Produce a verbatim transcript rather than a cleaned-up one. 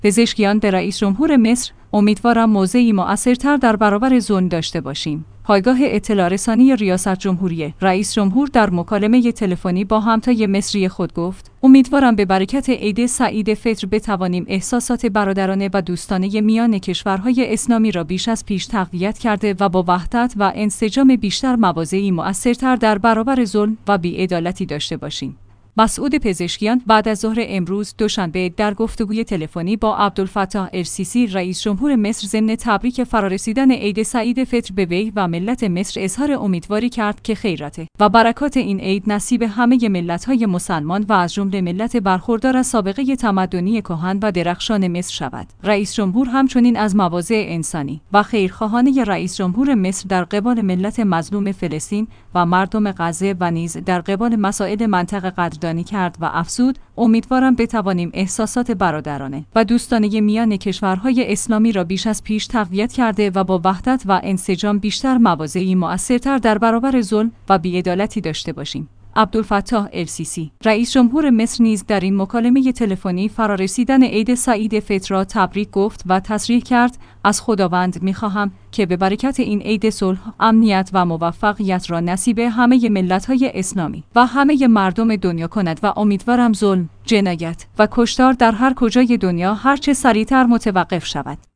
پزشکیان به رئیس جمهور مصر: امیدوارم موضعی مؤثرتر در برابر ظلم داشته باشیم. پایگاه اطلاع رسانی ریاست جمهوری رئیس جمهور در مکالمه تلفنی با همتای مصری خود گفت: امیدوارم به برکت عید سعید فطر بتوانیم احساسات برادرانه و دوستانه میان کشورهای اسلامی را بیش از پیش تقویت کرده و با وحدت و انسجام بیشتر موضعی مؤثرتر در برابر ظلم و بی‌عدالتی داشته باشیم. مسعود پزشکیان بعد از ظهر امروز دوشنبه در گفتگوی تلفنی با عبدالفتاح السیسی رئیس جمهور مصر ضمن تبریک فرارسیدن عید سعید فطر به وی و ملت مصر اظهار امیدواری کرد که خیرات و برکات این عید نصیب همه ملت‌های مسلمان و از جمله ملت برخوردار از سابقه تمدنی کهن و درخشان مصر شود. رئیس جمهور همچنین از مواضع انسانی و خیرخواهانه رئیس جمهور مصر در قبال ملت مظلوم فلسطین و مردم غزه و نیز در قبال مسائل منطقه قدردانی کرد و افزود: امیدوارم بتوانیم احساسات برادرانه و دوستانه میان کشورهای اسلامی را بیش از پیش تقویت کرده و با وحدت و انسجام بیشتر مواضعی مؤثرتر در برابر ظلم و بی‌عدالتی داشته باشیم. عبدالفتاح السیسی رئیس جمهور مصر نیز در این مکالمه تلفنی فرارسیدن عید سعید فطر را تبریک گفت و تصریح کرد: از خداوند می‌خواهم که به برکت این عید صلح، امنیت و موفقیت را نصیب همه ملت‌های اسلامی و همه مردم دنیا کند و امیدوارم ظلم، جنایت و کشتار در هر کجای دنیا هرچه سریعتر متوقف شود.